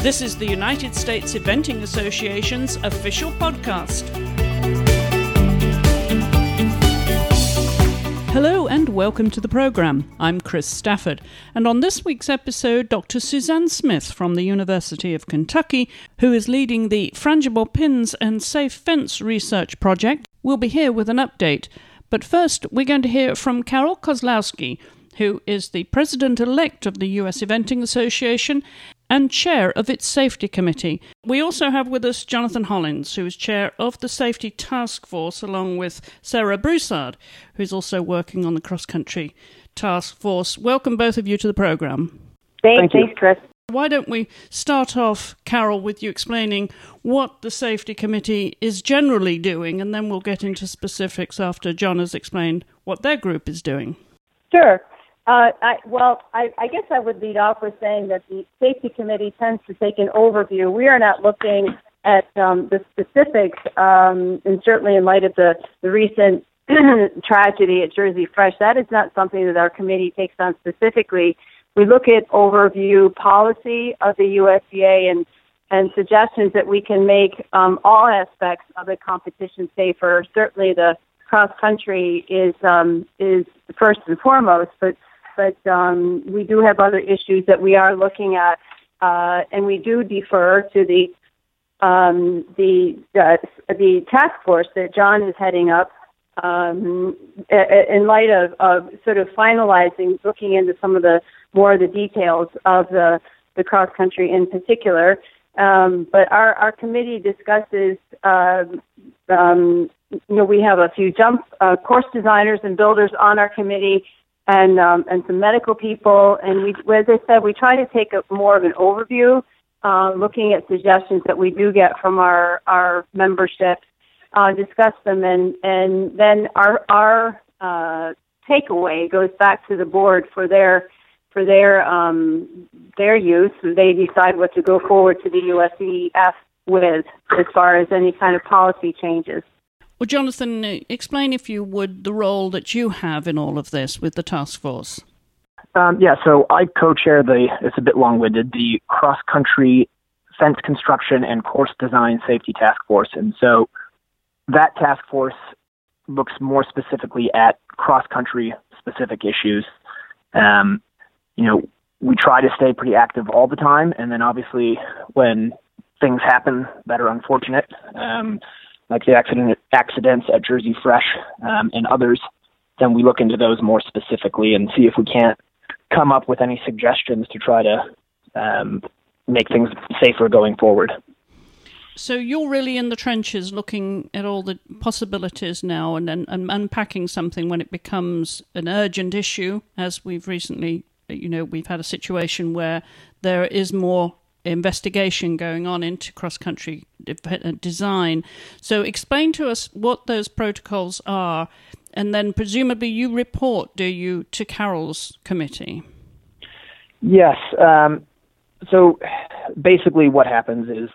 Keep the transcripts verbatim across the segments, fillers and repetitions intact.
This is the United States Eventing Association's official podcast. Hello and welcome to the programme. I'm Chris Stafford, and on this week's episode, Doctor Suzanne Smith from the University of Kentucky, who is leading the Frangible Pins and Safe Fence Research Project, will be here with an update. But first, we're going to hear from Carol Kozlowski, who is the President-elect of the U S Eventing Association and Chair of its Safety Committee. We also have with us Jonathan Hollins, who is Chair of the Safety Task Force, along with Sarah Broussard, who is also working on the cross-country task force. Welcome both of you to the programme. Thanks, Thank thanks, Chris. Why don't we start off, Carol, with you explaining what the Safety Committee is generally doing, and then we'll get into specifics after John has explained what their group is doing. Sure. Uh, I, well, I, I guess I would lead off with saying that the Safety Committee tends to take an overview. We are not looking at um, the specifics, um, and certainly in light of the, the recent tragedy at Jersey Fresh, that is not something that our committee takes on specifically. We look at overview policy of the U S E A and, and suggestions that we can make um, all aspects of the competition safer. Certainly the cross-country is um, is first and foremost, but But um, we do have other issues that we are looking at, uh, and we do defer to the um, the uh, the task force that John is heading up um, in light of, of sort of finalizing, looking into some of the more of the details of the the cross country in particular. Um, but our, our committee discusses. Uh, um, you know, we have a few jump uh, course designers and builders on our committee. And um, and some medical people, and we, as I said, we try to take a, more of an overview, uh, looking at suggestions that we do get from our our membership, uh, discuss them, and and then our our uh, takeaway goes back to the board for their for their um, their use. They decide what to go forward to the U S E F with as far as any kind of policy changes. Well, Jonathan, explain, if you would, the role that you have in all of this with the task force. Um, yeah, so I co-chair the, it's a bit long-winded, the cross-country fence construction and course design safety task force. And so that task force looks more specifically at cross-country specific issues. Um, you know, we try to stay pretty active all the time, and then obviously when things happen that are unfortunate, um, like the accident accidents at Jersey Fresh um, and others, then we look into those more specifically and see if we can't come up with any suggestions to try to um, make things safer going forward. So you're really in the trenches looking at all the possibilities now and, and, and unpacking something when it becomes an urgent issue, as we've recently, you know, we've had a situation where there is more investigation going on into cross-country design. So explain to us what those protocols are, and then presumably you report, do you, to Carol's committee? Yes. Um, so basically what happens is,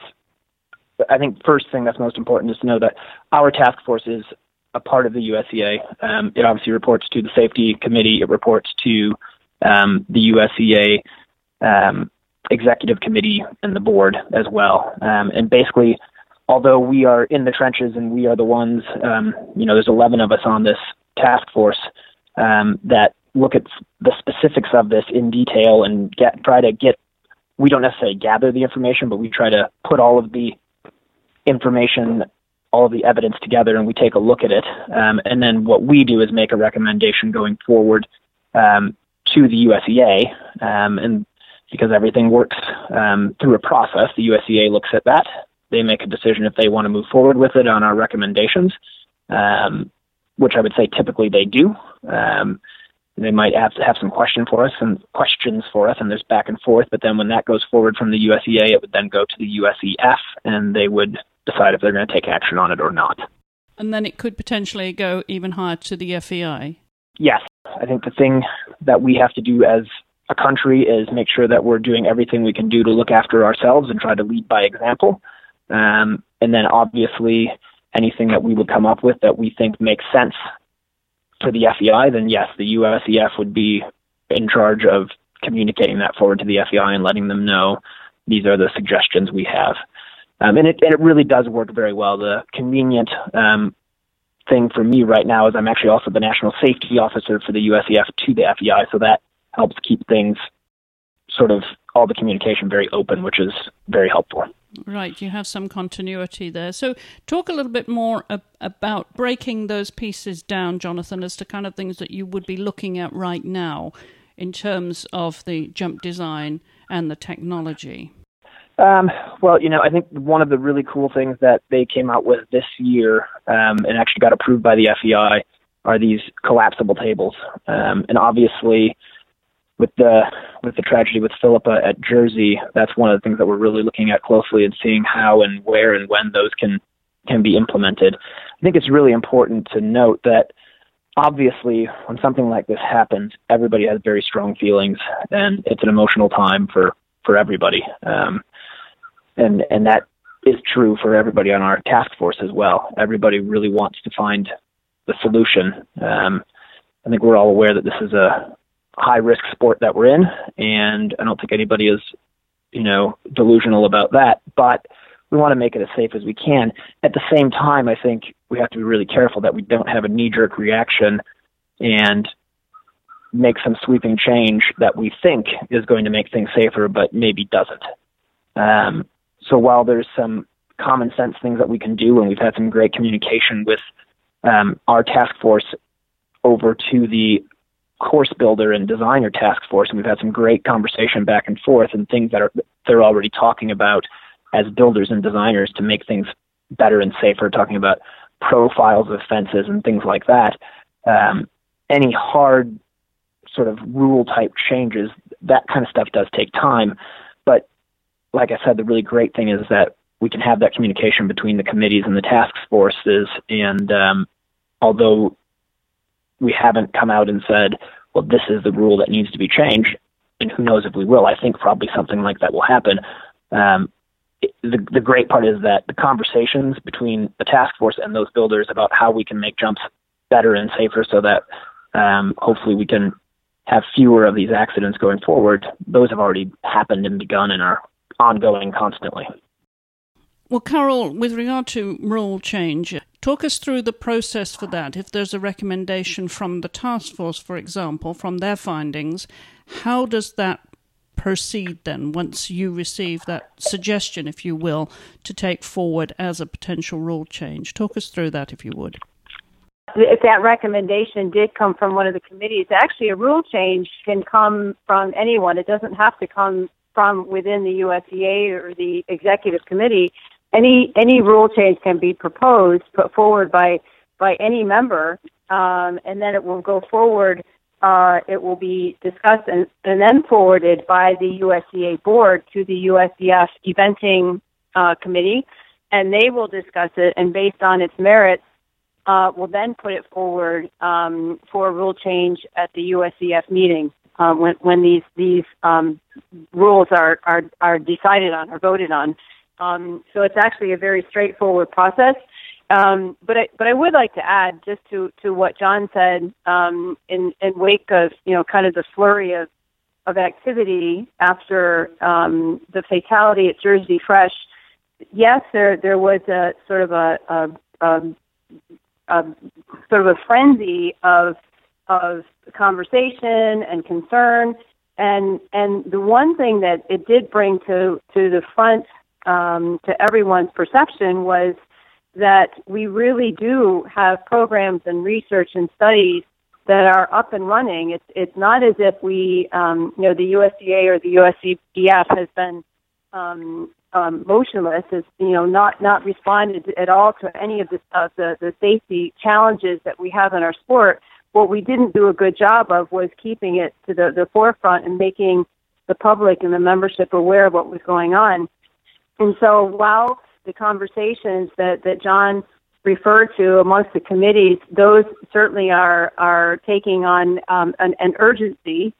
I think first thing that's most important is to know that our task force is a part of the U S E A. Um, it obviously reports to the Safety Committee. It reports to um, the U S E A um, executive committee and the board as well. Um, and basically, although we are in the trenches and we are the ones, um, you know, there's eleven of us on this task force um, that look at the specifics of this in detail and get try to get, we don't necessarily gather the information, but we try to put all of the information, all of the evidence together, and we take a look at it. Um, and then what we do is make a recommendation going forward um, to the U S E A, um, and because everything works um, through a process, the U S E A looks at that. They make a decision if they want to move forward with it on our recommendations, um, which I would say typically they do. Um, they might have to have some question for us and questions for us, and there's back and forth. But then when that goes forward from the U S E A, it would then go to the U S E F, and they would decide if they're going to take action on it or not. And then it could potentially go even higher to the F E I. Yes, I think the thing that we have to do as a country is make sure that we're doing everything we can do to look after ourselves and try to lead by example. Um, and then obviously anything that we would come up with that we think makes sense for the F E I, then yes, the U S E F would be in charge of communicating that forward to the F E I and letting them know these are the suggestions we have. Um, and, it, and it really does work very well. The convenient um, thing for me right now is I'm actually also the National Safety Officer for the U S E F to the F E I, so that helps keep things sort of all the communication very open, which is very helpful. Right, you have some continuity there. So talk a little bit more ab- about breaking those pieces down, Jonathan, as to kind of things that you would be looking at right now in terms of the jump design and the technology. Um, well, you know, I think one of the really cool things that they came out with this year um, and actually got approved by the F E I are these collapsible tables. Um, and obviously, with the with the tragedy with Philippa at Jersey, that's one of the things that we're really looking at closely and seeing how and where and when those can can be implemented. I think it's really important to note that obviously when something like this happens, everybody has very strong feelings, and it's an emotional time for, for everybody. Um, and and that is true for everybody on our task force as well. Everybody really wants to find the solution. Um, I think we're all aware that this is a high-risk sport that we're in, and I don't think anybody is, you know, delusional about that, but we want to make it as safe as we can. At the same time, I think we have to be really careful that we don't have a knee-jerk reaction and make some sweeping change that we think is going to make things safer, but maybe doesn't. Um, so while there's some common sense things that we can do, and we've had some great communication with um, our task force over to the course builder and designer task force, and we've had some great conversation back and forth and things that are they're already talking about as builders and designers to make things better and safer, talking about profiles of fences and things like that. Um, any hard sort of rule type changes, that kind of stuff does take time. But like I said, the really great thing is that we can have that communication between the committees and the task forces. And um, although we haven't come out and said, well, this is the rule that needs to be changed, and who knows if we will, I think probably something like that will happen. Um, it, the, the great part is that the conversations between the task force and those builders about how we can make jumps better and safer so that um, hopefully we can have fewer of these accidents going forward, those have already happened and begun and are ongoing constantly. Well, Carol, with regard to rule change, talk us through the process for that. If there's a recommendation from the task force, for example, from their findings, how does that proceed then once you receive that suggestion, if you will, to take forward as a potential rule change? Talk us through that, if you would. If that recommendation did come from one of the committees, actually a rule change can come from anyone. It doesn't have to come from within the U S E A or the executive committee. Any any rule change can be proposed, put forward by by any member, um, and then it will go forward. Uh, it will be discussed and, and then forwarded by the U S E A board to the U S E F eventing uh, committee, and they will discuss it. And based on its merits, uh, will then put it forward um, for a rule change at the U S E F meeting um, when when these these um, rules are, are are decided on or voted on. Um, so it's actually a very straightforward process. Um, but I, but I would like to add just to, to what John said um, in, in wake of, you know, kind of the flurry of, of activity after um, the fatality at Jersey Fresh. Yes, there there was a sort of a, a, a, a sort of a frenzy of of conversation and concern, and and the one thing that it did bring to to the front Um, to everyone's perception was that we really do have programs and research and studies that are up and running. It's it's not as if we, um, you know, the U S D A or the U S E F has been um, um, motionless, has you know not not responded at all to any of the uh, the the safety challenges that we have in our sport. What we didn't do a good job of was keeping it to the, the forefront and making the public and the membership aware of what was going on. And so while the conversations that, that John referred to amongst the committees, those certainly are, are taking on um, an, an urgency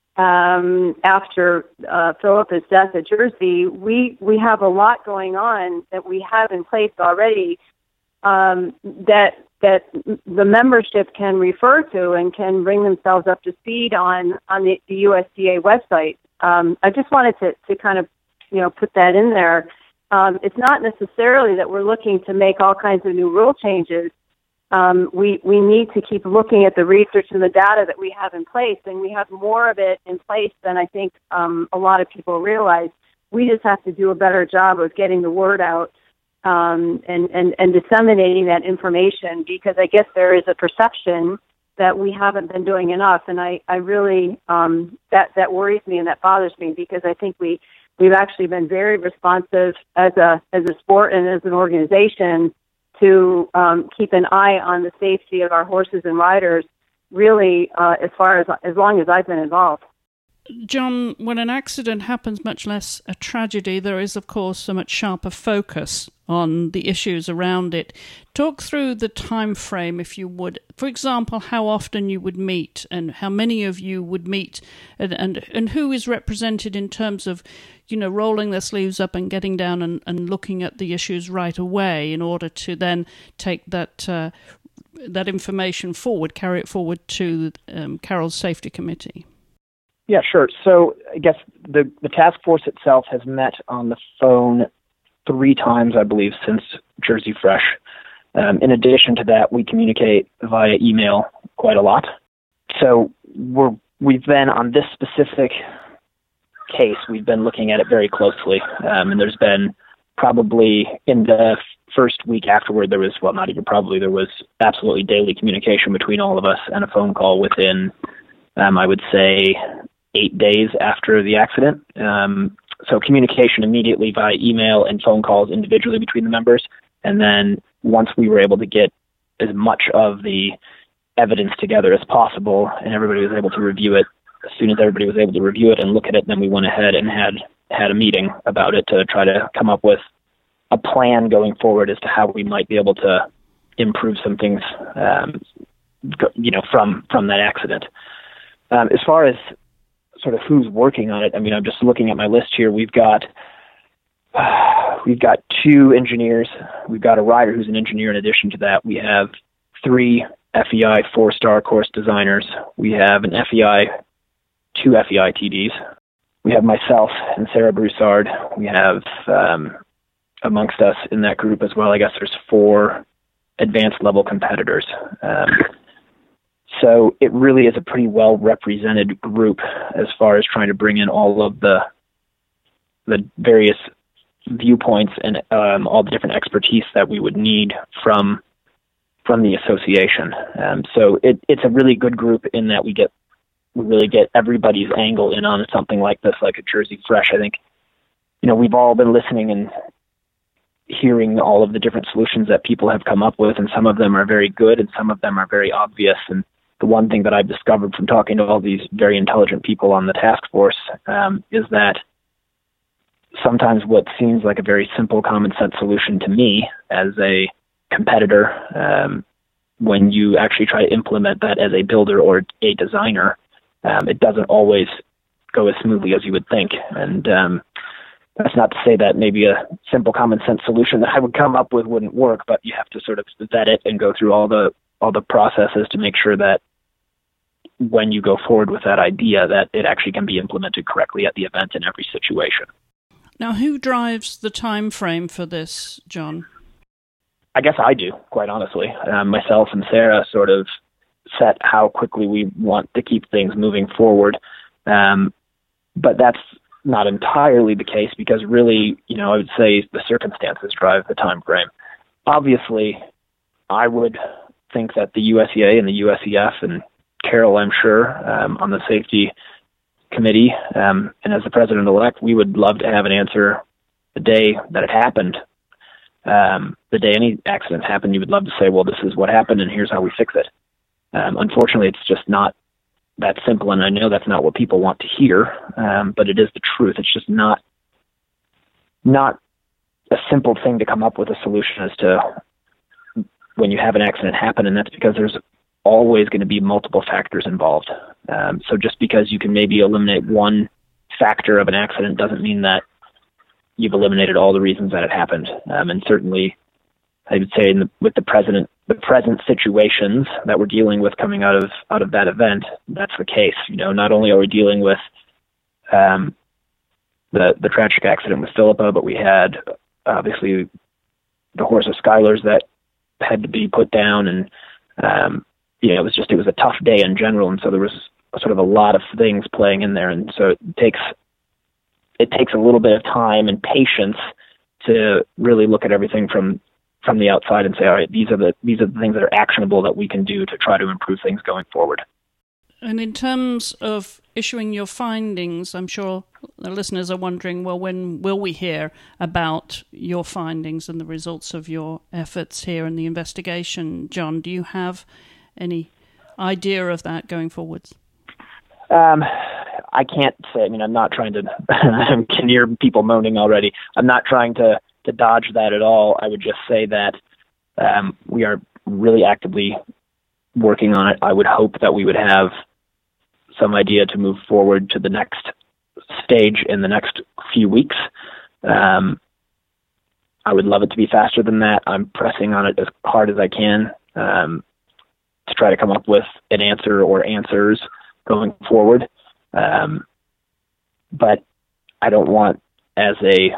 um, after uh, Philippa's death at Jersey, we, we have a lot going on that we have in place already um, that that the membership can refer to and can bring themselves up to speed on, on the, the U S D A website. Um, I just wanted to, to kind of you know, put that in there. Um, it's not necessarily that we're looking to make all kinds of new rule changes. Um, we, we need to keep looking at the research and the data that we have in place, and we have more of it in place than I think um, a lot of people realize. We just have to do a better job of getting the word out um, and, and, and disseminating that information, because I guess there is a perception that we haven't been doing enough, and I, I really, um, that, that worries me and that bothers me, because I think we, we've actually been very responsive as a, as a sport and as an organization to um, keep an eye on the safety of our horses and riders, really, uh, as far as, as long as I've been involved. John, when an accident happens, much less a tragedy, there is, of course, a much sharper focus on the issues around it. Talk through the time frame, if you would. For example, how often you would meet and how many of you would meet, and, and, and who is represented in terms of, you know, rolling their sleeves up and getting down and, and looking at the issues right away in order to then take that uh, that information forward, carry it forward to um, Carroll's Safety Committee. Yeah, sure. So I guess the, the task force itself has met on the phone three times, I believe, since Jersey Fresh. Um, in addition to that, we communicate via email quite a lot. So we're, we've been on this specific case, we've been looking at it very closely. Um, and there's been probably in the first week afterward, there was, well, not even probably, there was absolutely daily communication between all of us and a phone call within, um, I would say, eight days after the accident. Um, so communication immediately via email and phone calls individually between the members. And then once we were able to get as much of the evidence together as possible and everybody was able to review it, as soon as everybody was able to review it and look at it, then we went ahead and had, had a meeting about it to try to come up with a plan going forward as to how we might be able to improve some things, um, you know, from, from that accident. Um, as far as sort of who's working on it, I mean, I'm just looking at my list here. We've got uh, we've got two engineers. We've got a rider who's an engineer. In addition to that, we have three F E I four-star course designers. We have an F E I, two F E I T Ds. We have myself and Sarah Broussard. We have um, amongst us in that group as well, I guess there's four advanced level competitors. Um, So it really is a pretty well-represented group as far as trying to bring in all of the the various viewpoints and um, all the different expertise that we would need from from the association. Um, so it, it's a really good group in that we get we really get everybody's angle in on something like this, like a Jersey Fresh. I think, you know, we've all been listening and hearing all of the different solutions that people have come up with, and some of them are very good and some of them are very obvious. And the one thing that I've discovered from talking to all these very intelligent people on the task force um, is that sometimes what seems like a very simple common sense solution to me as a competitor, um, when you actually try to implement that as a builder or a designer, um, it doesn't always go as smoothly as you would think. And um, that's not to say that maybe a simple common sense solution that I would come up with wouldn't work, but you have to sort of vet it and go through all the all the processes to make sure that when you go forward with that idea, that it actually can be implemented correctly at the event in every situation. Now, who drives the time frame for this, John? I guess I do, quite honestly. Um, myself and Sarah sort of set how quickly we want to keep things moving forward. Um, but that's not entirely the case because really, you know, I would say the circumstances drive the time frame. Obviously, I would think that the U S E A and the U S E F and Carroll, I'm sure, um, on the safety committee, um, and as the president-elect, we would love to have an answer the day that it happened. Um, the day any accident happened, you would love to say, well, this is what happened and here's how we fix it. Um, unfortunately, it's just not that simple, and I know that's not what people want to hear, um, but it is the truth. It's just not not a simple thing to come up with a solution as to when you have an accident happen, and that's because there's always going to be multiple factors involved. Um, so just because you can maybe eliminate one factor of an accident doesn't mean that you've eliminated all the reasons that it happened. Um, and certainly, I would say in the, with the present the present situations that we're dealing with coming out of out of that event, that's the case. You know, not only are we dealing with um, the, the tragic accident with Philippa, but we had obviously the horse of Skylar's that had to be put down, and um, you know, it was just it was a tough day in general, and so there was sort of a lot of things playing in there, and so it takes it takes a little bit of time and patience to really look at everything from from the outside and say, all right, these are the these are the things that are actionable that we can do to try to improve things going forward. And in terms of issuing your findings, I'm sure the listeners are wondering, well, when will we hear about your findings and the results of your efforts here in the investigation? John, do you have any idea of that going forwards? Um, I can't say. I mean, I'm not trying to. I can hear people moaning already. I'm not trying to, to dodge that at all. I would just say that um, we are really actively working on it. I would hope that we would have some idea to move forward to the next stage in the next few weeks. Um, I would love it to be faster than that. I'm pressing on it as hard as I can um, to try to come up with an answer or answers going forward. Um, but I don't want, as a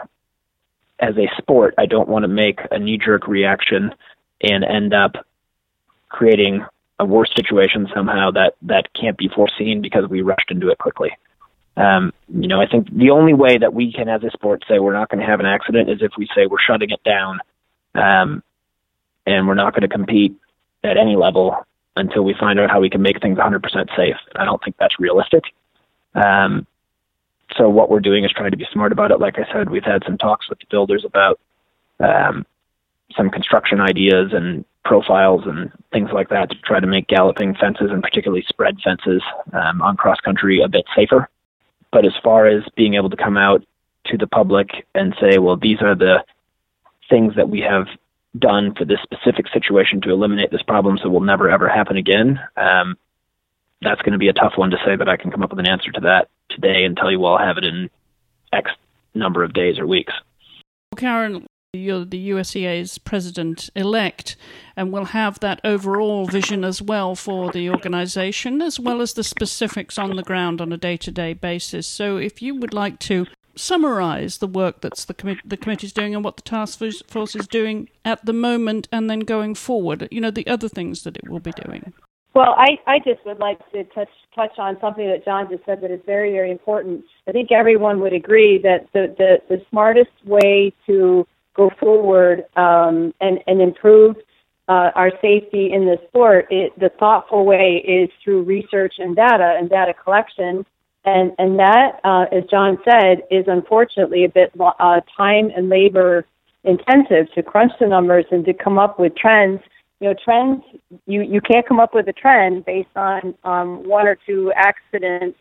as a sport, I don't want to make a knee-jerk reaction and end up creating a worse situation somehow that, that can't be foreseen because we rushed into it quickly. Um, you know, I think the only way that we can, as a sport, say we're not going to have an accident is if we say we're shutting it down, um, and we're not going to compete at any level until we find out how we can make things one hundred percent safe. I don't think that's realistic. Um, so what we're doing is trying to be smart about it. Like I said, we've had some talks with the builders about um, some construction ideas and profiles and things like that to try to make galloping fences, and particularly spread fences um, on cross country, a bit safer. But as far as being able to come out to the public and say, well, these are the things that we have done for this specific situation to eliminate this problem so will never, ever happen again, um, that's going to be a tough one to say that I can come up with an answer to that today and tell you, well, I'll have it in X number of days or weeks. Karen, you're the U S E A's president-elect, and will have that overall vision as well for the organization, as well as the specifics on the ground on a day-to-day basis. So if you would like to summarize the work that's the, commi- the committee's doing and what the task force is doing at the moment, and then going forward, you know, the other things that it will be doing. Well, I, I just would like to touch touch on something that John just said that is very, very important. I think everyone would agree that the, the, the smartest way to go forward um, and, and improve uh, our safety in the sport, it, the thoughtful way is through research and data and data collection. And, and that, uh, as John said, is unfortunately a bit uh, time and labor intensive to crunch the numbers and to come up with trends. You know, trends, you, you can't come up with a trend based on um, one or two accidents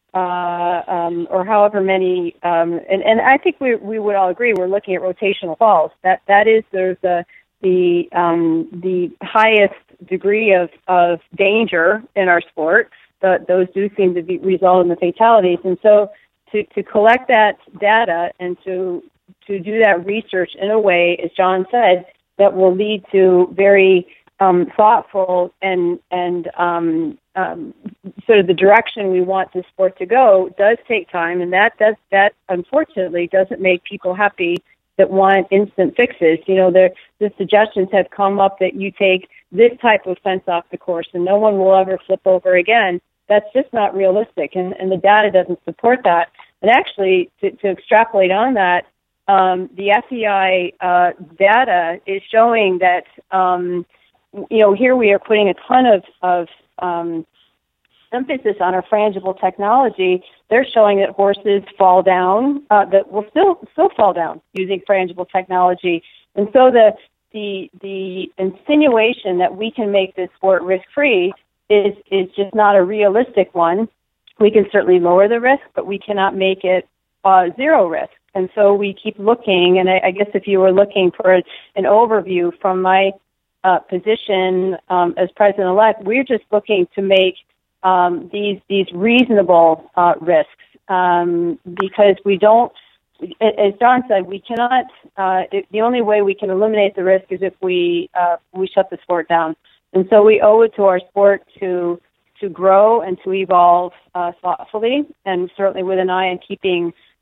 uh, um, or however many. Um, and, and I think we we would all agree we're looking at rotational falls. That that is there's the the um, the highest degree of, of danger in our sport. The, those do seem to be result in the fatalities. And so to, to collect that data and to to do that research in a way, as John said, that will lead to very um, thoughtful and and um, um, sort of the direction we want the sport to go does take time, and that does that unfortunately doesn't make people happy that want instant fixes. You know, the the suggestions have come up that you take this type of fence off the course and no one will ever flip over again. That's just not realistic, and, and the data doesn't support that. And actually, to, to extrapolate on that, Um, the F E I uh, data is showing that, um, you know, here we are putting a ton of, of um, emphasis on our frangible technology. They're showing that horses fall down, uh, that will still still fall down using frangible technology. And so the the the insinuation that we can make this sport risk-free is is just not a realistic one. We can certainly lower the risk, but we cannot make it uh, zero risk. And so we keep looking, and I, I guess if you were looking for a, an overview from my uh, position um, as president-elect, we're just looking to make um, these these reasonable uh, risks um, because we don't, as John said, we cannot, uh, it, the only way we can eliminate the risk is if we uh, we shut the sport down. And so we owe it to our sport to to grow and to evolve uh, thoughtfully, and certainly with an eye on keeping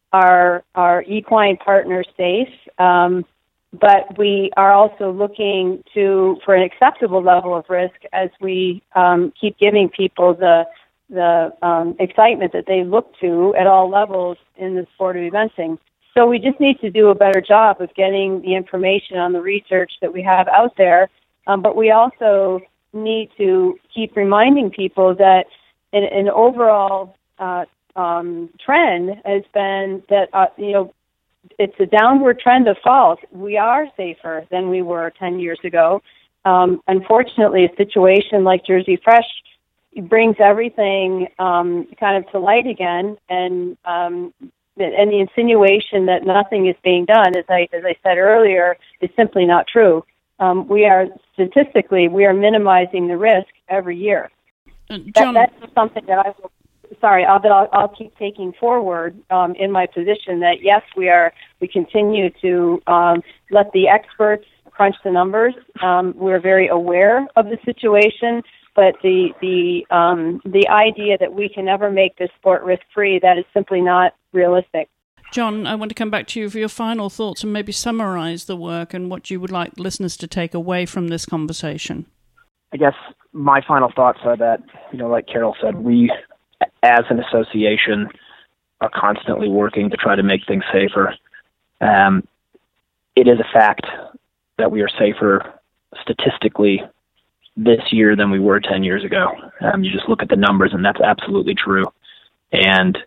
our our equine partners safe. Um, but we are also looking to for an acceptable level of risk as we um, keep giving people the the um, excitement that they look to at all levels in the sport of eventing. So we just need to do a better job of getting the information on the research that we have out there. Um, but we also need to keep reminding people that an, an overall uh, um, trend has been that, uh, you know, it's a downward trend of falls. We are safer than we were ten years ago. Um, unfortunately, a situation like Jersey Fresh brings everything um, kind of to light again, and um, and the insinuation that nothing is being done, as I as I said earlier, is simply not true. Um, we are statistically we are minimizing the risk every year. Uh, John, that, that's something that I will. Sorry, I'll, but I'll, I'll keep taking forward um, in my position that yes, we are. We continue to um, let the experts crunch the numbers. Um, we're very aware of the situation. But the the um, the idea that we can never make this sport risk-free, that is simply not realistic. John, I want to come back to you for your final thoughts and maybe summarize the work and what you would like listeners to take away from this conversation. I guess my final thoughts are that, you know, like Carol said, we as an association are constantly working to try to make things safer. Um, it is a fact that we are safer statistically this year than we were ten years ago. Um, you just look at the numbers, and that's absolutely true. And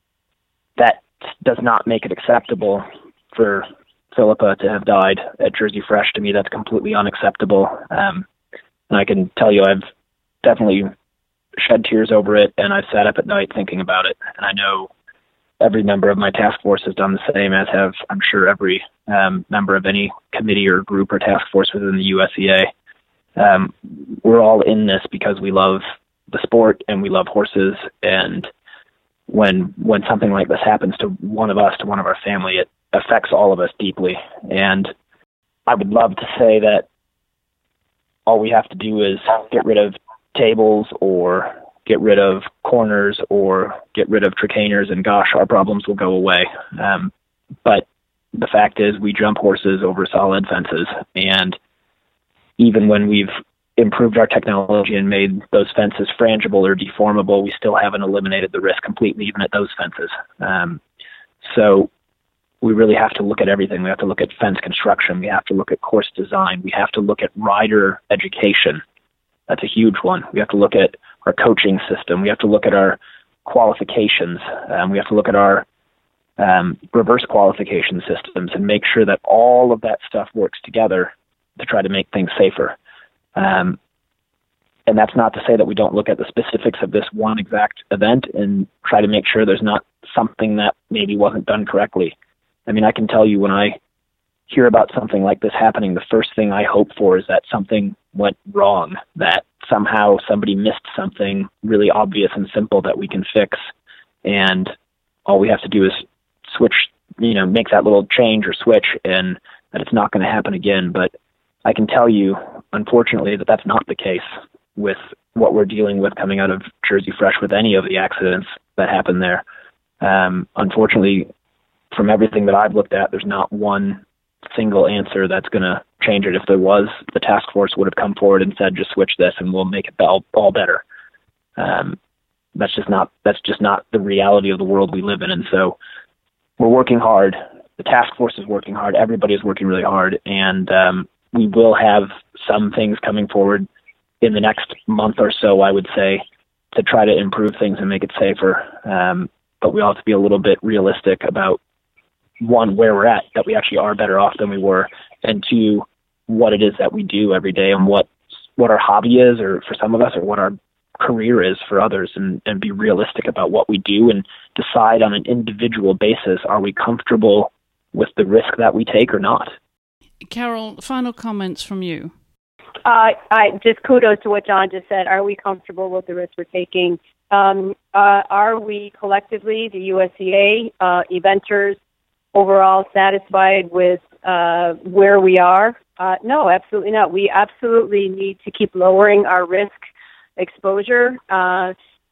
that does not make it acceptable for Philippa to have died at Jersey Fresh. To me, that's completely unacceptable. Um, and I can tell you I've definitely shed tears over it, and I've sat up at night thinking about it. And I know every member of my task force has done the same, as have, I'm sure, every um, member of any committee or group or task force within the U S E A. Um, we're all in this because we love the sport and we love horses. And when when something like this happens to one of us, to one of our family, it affects all of us deeply. And I would love to say that all we have to do is get rid of tables or get rid of corners or get rid of tricaners, and gosh, our problems will go away. Um, but the fact is we jump horses over solid fences, and even when we've improved our technology and made those fences frangible or deformable, we still haven't eliminated the risk completely, even at those fences. Um, so we really have to look at everything. We have to look at fence construction. We have to look at course design. We have to look at rider education. That's a huge one. We have to look at our coaching system. We have to look at our qualifications. Um, we have to look at our um, reverse qualification systems and make sure that all of that stuff works together to try to make things safer. Um, and that's not to say that we don't look at the specifics of this one exact event and try to make sure there's not something that maybe wasn't done correctly. I mean, I can tell you when I hear about something like this happening, the first thing I hope for is that something went wrong, that somehow somebody missed something really obvious and simple that we can fix. And all we have to do is switch, you know, make that little change or switch, and that it's not going to happen again. But I can tell you, unfortunately, that that's not the case with what we're dealing with coming out of Jersey Fresh with any of the accidents that happened there. Um, unfortunately, from everything that I've looked at, there's not one single answer that's going to change it. If there was, the task force would have come forward and said, just switch this and we'll make it all, all better. Um, that's just not, that's just not the reality of the world we live in. And so we're working hard. The task force is working hard. Everybody is working really hard. And, um, we will have some things coming forward in the next month or so, I would say, to try to improve things and make it safer. Um, but we all have to be a little bit realistic about, one, where we're at, that we actually are better off than we were, and two, what it is that we do every day and what what our hobby is, or for some of us, or what our career is for others, and, and be realistic about what we do and decide on an individual basis, are we comfortable with the risk that we take or not? Carol, final comments from you. Uh, I just kudos to what John just said. Are we comfortable with the risk we're taking? Um, uh, are we collectively, the U S E A, uh, eventers, overall satisfied with uh, where we are? Uh, no, absolutely not. We absolutely need to keep lowering our risk exposure. Uh,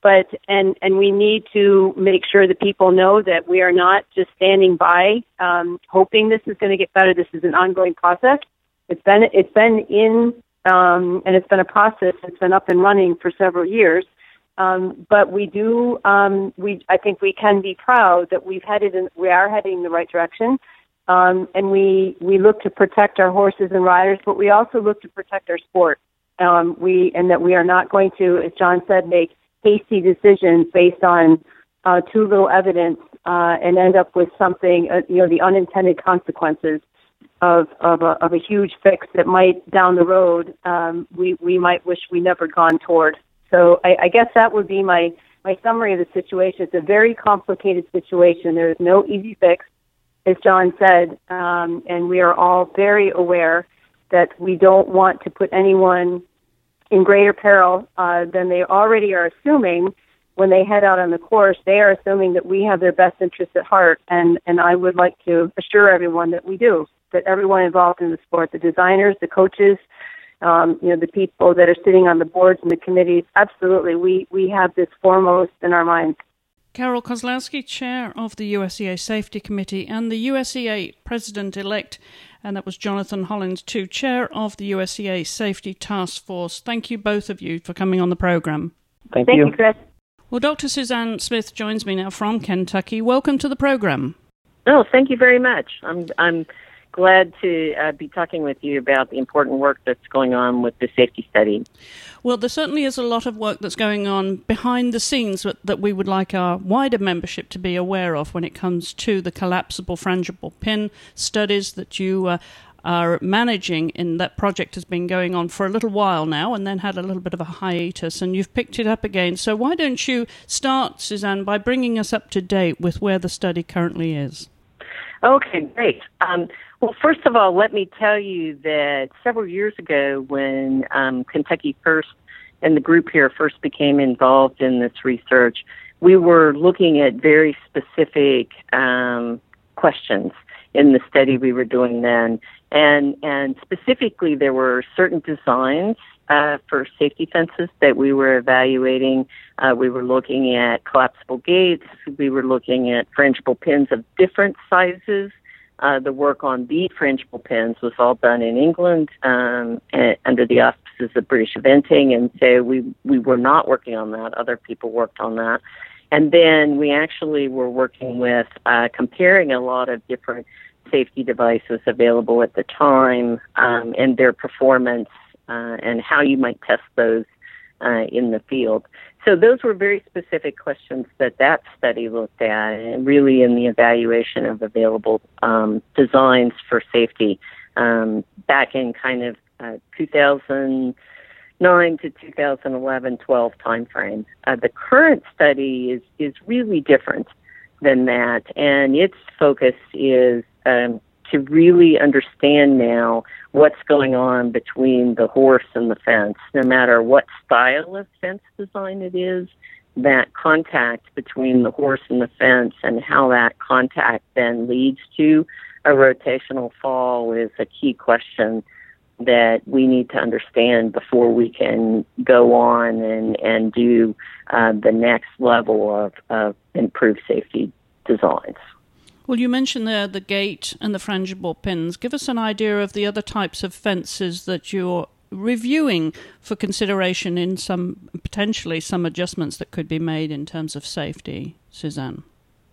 but and and we need to make sure that people know that we are not just standing by, um, hoping this is going to get better. This is an ongoing process. It's been it's been in um, and it's been a process. It's been up and running for several years. Um, but we do, um, we, I think we can be proud that we've headed in, we are heading in the right direction. Um, and we, we look to protect our horses and riders, but we also look to protect our sport. Um, we, and that we are not going to, as John said, make hasty decisions based on, uh, too little evidence, uh, and end up with something, uh, you know, the unintended consequences of, of a, of a huge fix that might down the road, um, we, we might wish we never gone toward. So I, I guess that would be my, my summary of the situation. It's a very complicated situation. There is no easy fix, as John said, um, and we are all very aware that we don't want to put anyone in greater peril uh, than they already are assuming when they head out on the course. They are assuming that we have their best interests at heart, and, and I would like to assure everyone that we do, that everyone involved in the sport, the designers, the coaches, Um, you know, the people that are sitting on the boards and the committees, absolutely, we, we have this foremost in our minds. Carol Kozlowski, Chair of the U S E A Safety Committee, and the U S E A President-elect, and that was Jonathan Hollins, too, Chair of the U S E A Safety Task Force. Thank you, both of you, for coming on the program. Thank, Thank you. you, Chris. Well, Doctor Suzanne Smith joins me now from Kentucky. Welcome to the program. Oh, thank you very much. I'm I'm glad to uh, be talking with you about the important work that's going on with the safety study. Well, there certainly is a lot of work that's going on behind the scenes that, that we would like our wider membership to be aware of when it comes to the collapsible frangible pin studies that you uh, are managing. In that project has been going on for a little while now and then had a little bit of a hiatus, and you've picked it up again. So why don't you start, Suzanne, by bringing us up to date with where the study currently is? Okay, great. Um, well, first of all, let me tell you that several years ago when um, Kentucky First and the group here first became involved in this research, we were looking at very specific um, questions in the study we were doing then. And, and specifically, there were certain designs uh, for safety fences that we were evaluating. Uh, we were looking at collapsible gates. We were looking at frangible pins of different sizes. Uh, the work on the frangible pins was all done in England um, and under the auspices of British Eventing, and so we, we were not working on that. Other people worked on that. And then we actually were working with uh, comparing a lot of different safety devices available at the time um, and their performance uh, and how you might test those uh, in the field. So those were very specific questions that that study looked at, and really in the evaluation of available um, designs for safety um, back in kind of uh, two thousand nine to two thousand eleven, twelve timeframe. Uh, the current study is, is really different than that, and its focus is um, to really understand now what's going on between the horse and the fence, no matter what style of fence design it is. That contact between the horse and the fence and how that contact then leads to a rotational fall is a key question that we need to understand before we can go on and, and do uh, the next level of, of improved safety designs. Well, you mentioned there the gate and the frangible pins. Give us an idea of the other types of fences that you're reviewing for consideration in some, potentially some adjustments that could be made in terms of safety, Suzanne.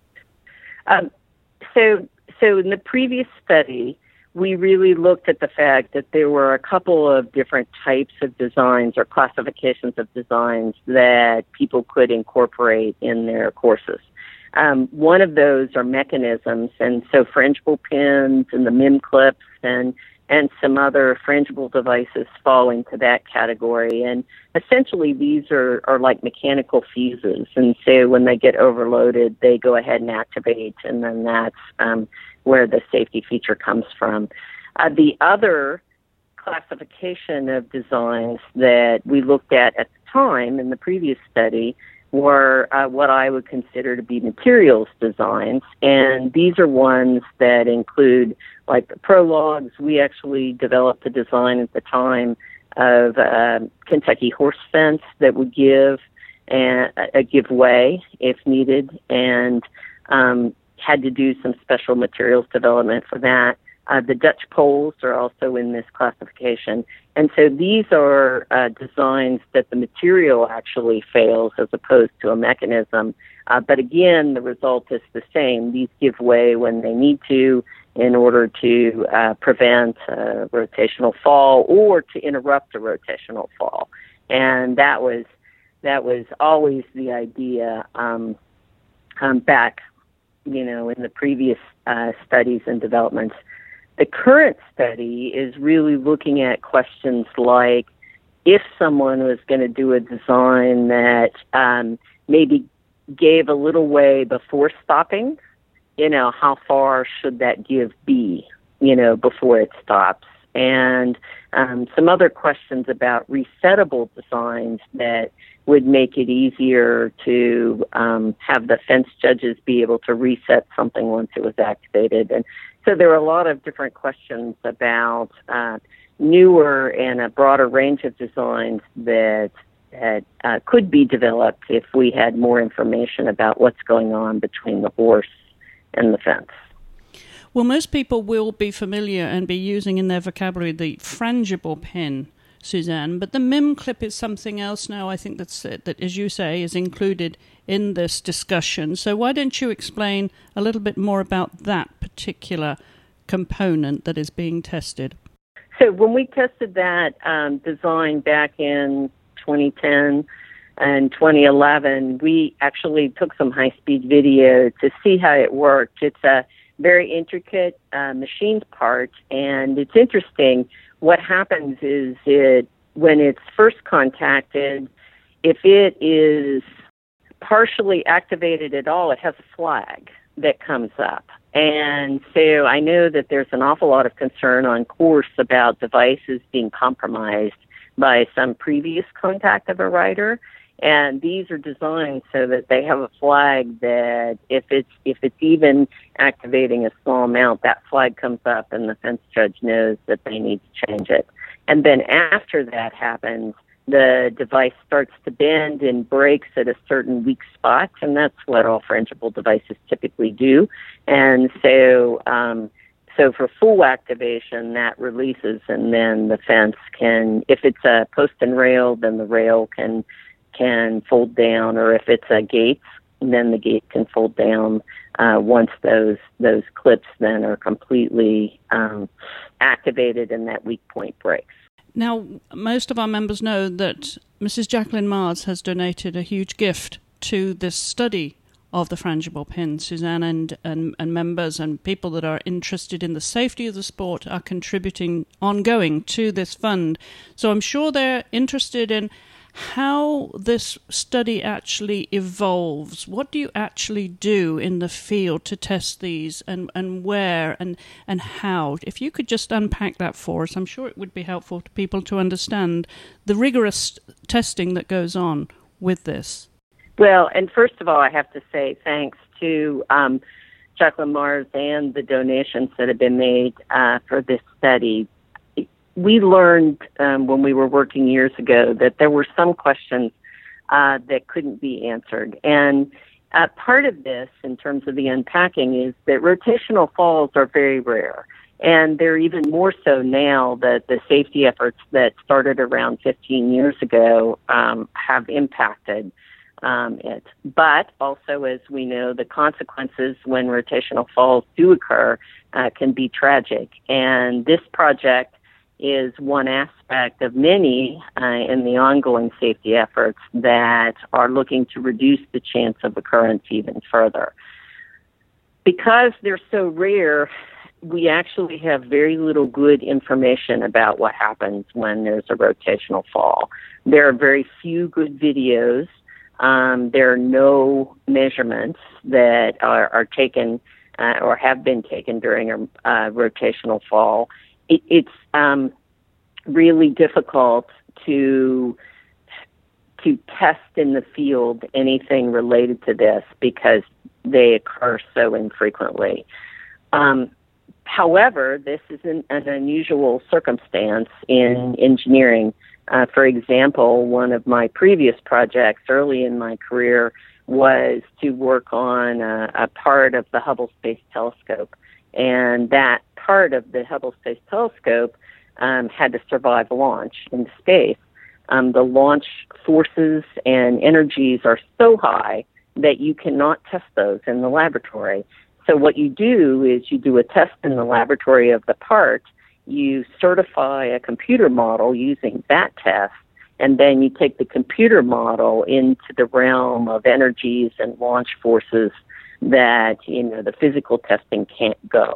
Um, so, so in the previous study, we really looked at the fact that there were a couple of different types of designs or classifications of designs that people could incorporate in their courses. Um, one of those are mechanisms, and so frangible pins and the M I M clips and and some other frangible devices fall into that category. And essentially these are, are like mechanical fuses, and so when they get overloaded, they go ahead and activate, and then that's um, where the safety feature comes from. Uh, the other classification of designs that we looked at at the time in the previous study were uh, what I would consider to be materials designs, and these are ones that include, like the prologues. We actually developed a design at the time of uh, Kentucky horse fence that would give and a give way if needed, and um, had to do some special materials development for that. Uh, the Dutch poles are also in this classification. And so these are uh, designs that the material actually fails as opposed to a mechanism. Uh, but again, the result is the same. These give way when they need to in order to uh, prevent a rotational fall or to interrupt a rotational fall. And that was that was always the idea um, um, back, you know, in the previous uh, studies and developments. The current study is really looking at questions like if someone was going to do a design that um, maybe gave a little way before stopping, you know, how far should that give be, you know, before it stops? And um, some other questions about resettable designs that would make it easier to um, have the fence judges be able to reset something once it was activated. And so there are a lot of different questions about uh, newer and a broader range of designs that that uh, could be developed if we had more information about what's going on between the horse and the fence. Well, most people will be familiar and be using in their vocabulary the frangible pin, Suzanne, but the M I M clip is something else now, I think, that's, uh, that, as you say, is included in this discussion. So why don't you explain a little bit more about that particular component that is being tested? So when we tested that um, design back in twenty ten and twenty eleven, we actually took some high-speed video to see how it worked. It's a very intricate uh, machined part, and it's interesting. What happens is it when it's first contacted, if it is partially activated at all, it has a flag that comes up. And so I know that there's an awful lot of concern on course about devices being compromised by some previous contact of a rider. And these are designed so that they have a flag that if it's if it's even activating a small amount, that flag comes up and the fence judge knows that they need to change it. And then after that happens, the device starts to bend and breaks at a certain weak spot, and that's what all frangible devices typically do. And so um, so for full activation, that releases, and then the fence can, if it's a post and rail, then the rail can can fold down, or if it's a gate, then the gate can fold down uh, once those those clips then are completely um, activated and that weak point breaks. Now, most of our members know that Missus Jacqueline Mars has donated a huge gift to this study of the frangible pin. Suzanne and, and, and members and people that are interested in the safety of the sport are contributing ongoing to this fund. So I'm sure they're interested in how this study actually evolves. What do you actually do in the field to test these, and, and where and, and how? If you could just unpack that for us, I'm sure it would be helpful to people to understand the rigorous testing that goes on with this. Well, and first of all, I have to say thanks to um, Jacqueline Mars and the donations that have been made uh, for this study. We learned um, when we were working years ago that there were some questions uh, that couldn't be answered. And uh, part of this, in terms of the unpacking, is that rotational falls are very rare. And they're even more so now that the safety efforts that started around fifteen years ago um, have impacted um, it. But also, as we know, the consequences when rotational falls do occur uh, can be tragic. And this project is one aspect of many uh, in the ongoing safety efforts that are looking to reduce the chance of occurrence even further. Because they're so rare, we actually have very little good information about what happens when there's a rotational fall. There are very few good videos. Um, there are no measurements that are, are taken uh, or have been taken during a uh, rotational fall. It, it's um, really difficult to to test in the field anything related to this because they occur so infrequently. Um, however, this is an, an unusual circumstance in engineering Uh, for example, one of my previous projects early in my career was to work on a, a part of the Hubble Space Telescope. And that part of the Hubble Space Telescope um, had to survive launch into space. Um, the launch forces and energies are so high that you cannot test those in the laboratory. So what you do is you do a test in the laboratory of the part, you certify a computer model using that test, and then you take the computer model into the realm of energies and launch forces that, you know, the physical testing can't go.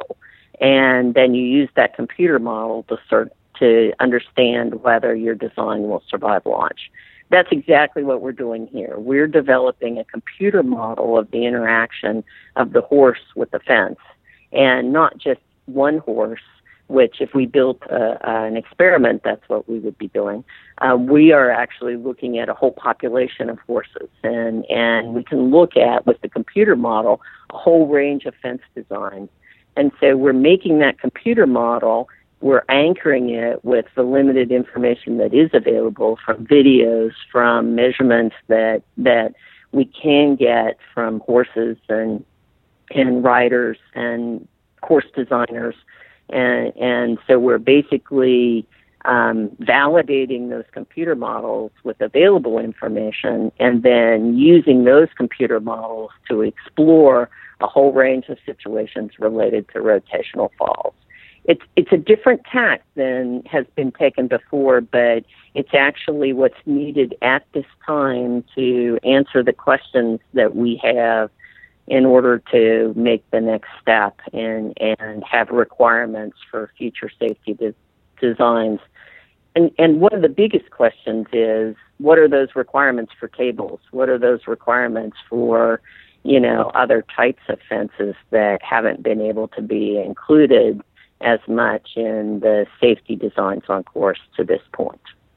And then you use that computer model to sort to understand whether your design will survive launch. That's exactly what we're doing here. We're developing a computer model of the interaction of the horse with the fence, and not just one horse, which if we built uh, an experiment, that's what we would be doing. Uh, we are actually looking at a whole population of horses, and, and we can look at, with the computer model, a whole range of fence designs. And so we're making that computer model, we're anchoring it with the limited information that is available from videos, from measurements that that we can get from horses and and riders and course designers. And, and so we're basically um, validating those computer models with available information, and then using those computer models to explore a whole range of situations related to rotational falls. It's it's a different tack than has been taken before, but it's actually what's needed at this time to answer the questions that we have in order to make the next step and, and have requirements for future safety de- designs. And, and one of the biggest questions is, what are those requirements for cables? What are those requirements for, you know, other types of fences that haven't been able to be included as much in the safety designs on course to this point?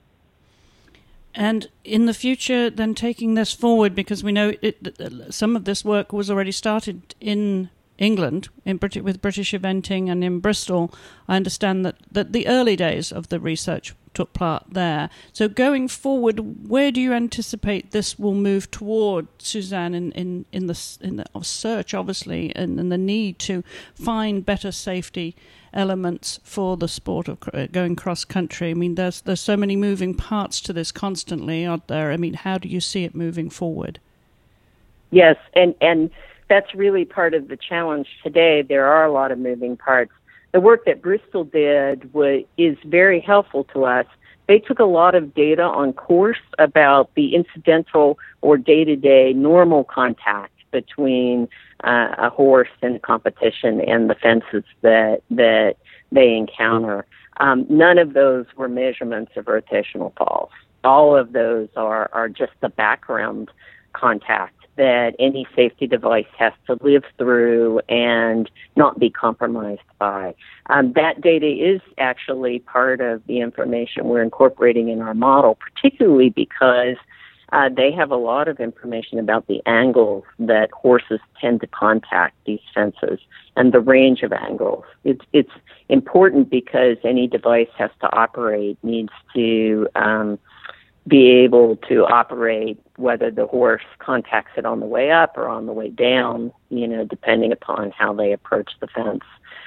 And in the future, then taking this forward, because we know it, some of this work was already started in England, in Brit- with British Eventing and in Bristol. I understand that, that the early days of the research took part there. So going forward, where do you anticipate this will move toward, Suzanne, in, in, in the in the search, obviously, and, and the need to find better safety elements for the sport of going cross-country? I mean, there's there's so many moving parts to this constantly, aren't there? I mean, how do you see it moving forward? Yes, and, and that's really part of the challenge today. There are a lot of moving parts. The work that Bristol did was, is very helpful to us. They took a lot of data on course about the incidental or day-to-day normal contact between uh, a horse in a competition and the fences that that they encounter. Um, none of those were measurements of rotational falls. All of those are, are just the background contact that any safety device has to live through and not be compromised by. Um, that data is actually part of the information we're incorporating in our model, particularly because uh, they have a lot of information about the angles that horses tend to contact these fences and the range of angles. It's, it's important because any device has to operate, needs to um, be able to operate whether the horse contacts it on the way up or on the way down, you know, depending upon how they approach the fence.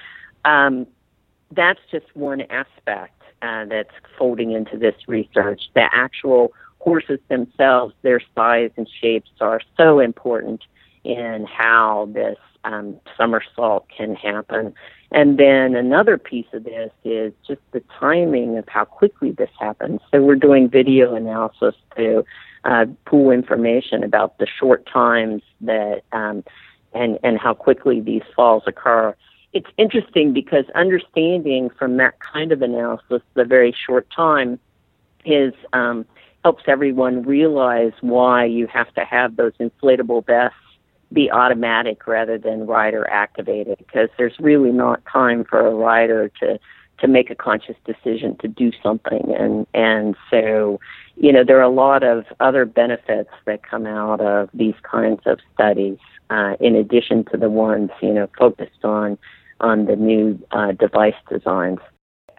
Um, that's just one aspect uh, that's folding into this research. The actual horses themselves, their size and shapes are so important in how this um, somersault can happen. And then another piece of this is just the timing of how quickly this happens. So we're doing video analysis to uh, pull information about the short times that um, and and how quickly these falls occur. It's interesting because understanding from that kind of analysis the very short time is um, helps everyone realize why you have to have those inflatable vests be automatic rather than rider activated, because there's really not time for a rider to to make a conscious decision to do something. And and so, you know, there are a lot of other benefits that come out of these kinds of studies, uh, in addition to the ones, you know, focused on on the new uh, device designs.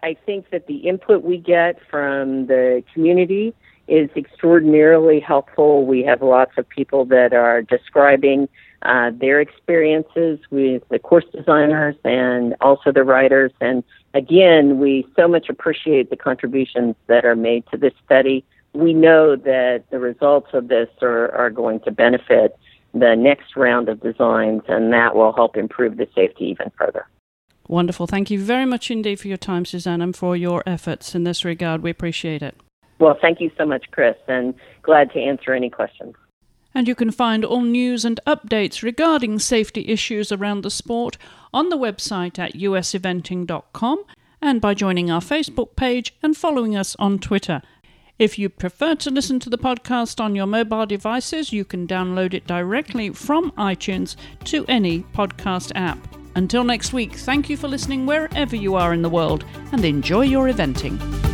I think that the input we get from the community is extraordinarily helpful. We have lots of people that are describing uh, their experiences with the course designers and also the writers. And again, we so much appreciate the contributions that are made to this study. We know that the results of this are, are going to benefit the next round of designs, and that will help improve the safety even further. Wonderful. Thank you very much indeed for your time, Suzanne, and for your efforts in this regard. We appreciate it. Well, thank you so much, Chris, and glad to answer any questions. And you can find all news and updates regarding safety issues around the sport on the website at u s eventing dot com and by joining our Facebook page and following us on Twitter. If you prefer to listen to the podcast on your mobile devices, you can download it directly from iTunes to any podcast app. Until next week, thank you for listening wherever you are in the world, and enjoy your eventing.